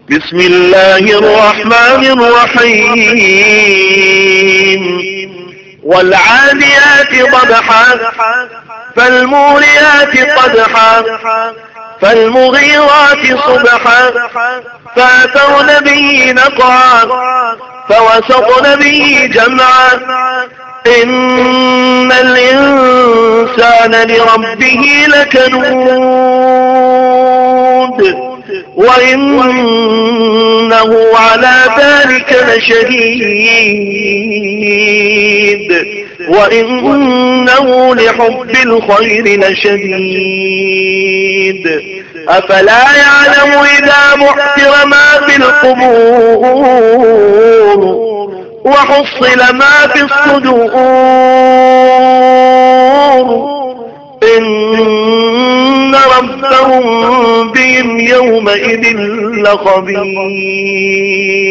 بسم الله الرحمن الرحيم والعاديات ضبحا فالموريات قدحا فالمغيرات صبحا فأثرن به نقعا فوسطن به جمعا إن الإنسان لربه لكنود وإنه على ذلك لشهيد وإنه لحب الخير لشديد أفلا يعلم إذا بعثر ما في القبور وحصل ما في الصدور إن ربهم بهم يومئذ لخبير